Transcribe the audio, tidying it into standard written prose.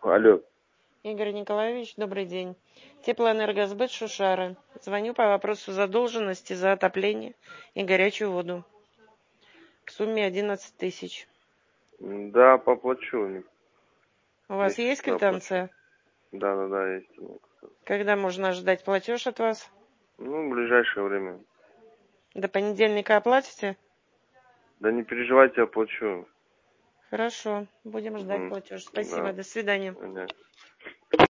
Алло. Игорь Николаевич, добрый день. Теплоэнергосбыт Шушара. Звоню по вопросу задолженности за отопление и горячую воду в сумме 11 тысяч. Да, поплачу. У вас есть квитанция? Да, есть. Когда можно ожидать платеж от вас? В ближайшее время. До понедельника оплатите? Да не переживайте, оплачу. Хорошо, будем ждать платеж. Спасибо, Да. до свидания. Понятно.